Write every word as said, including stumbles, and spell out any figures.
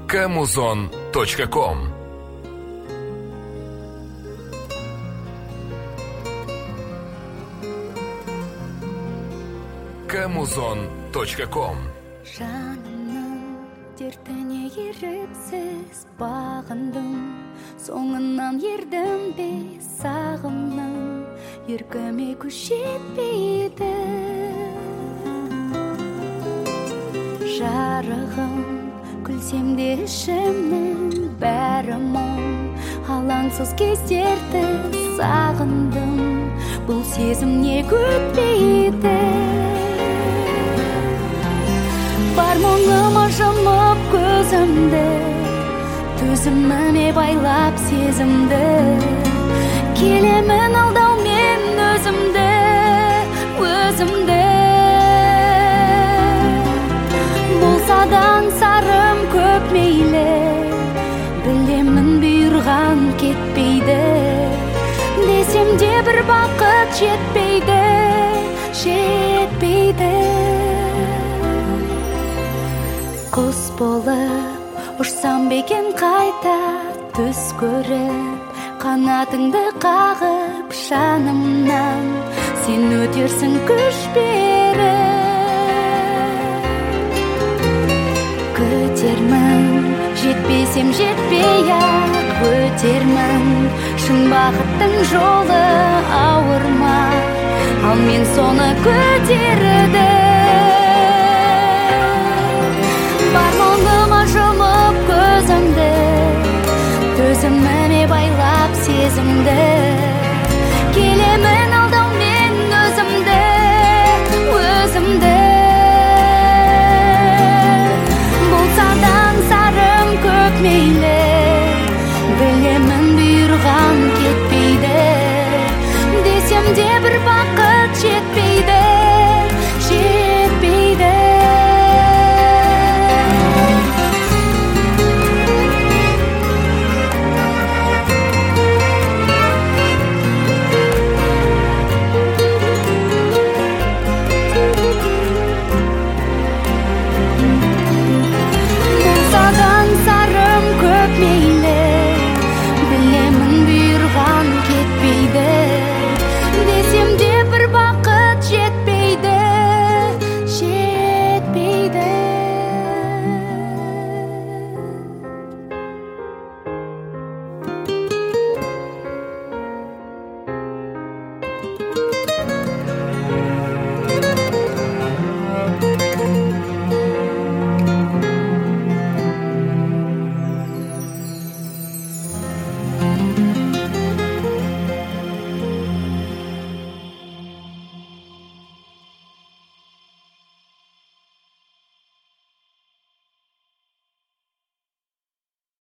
камузон точка ком. камузон точка ком. Жанымның дертіне еріпсіз бағындым, соңынан ердім бе сағымның, еркіме күш жетпейді. Жарығым күлсем де ішімнің бәрі мұң, алаңсыз кездерді сағындым, бұл сезім не күтпейді. Бар мұңыма жұмып көзімді, төзіміме байлап сезімді, келемін алдаумен өзімді, өзімді. Болсадан сарым көп мейлі, білемін бұйырған кетпейді, десем де бір бақыт жетпейді, жетпейді. Құс болып ұшсам бекен қайта түс көріп, қанатыңды қағып жанымнан, сен өтерсің күш беріп. Көтермін, жетпесем жетпей-ақ өтермін, шын бақыттың жолы ауыр ма, ал мен соны көтеріп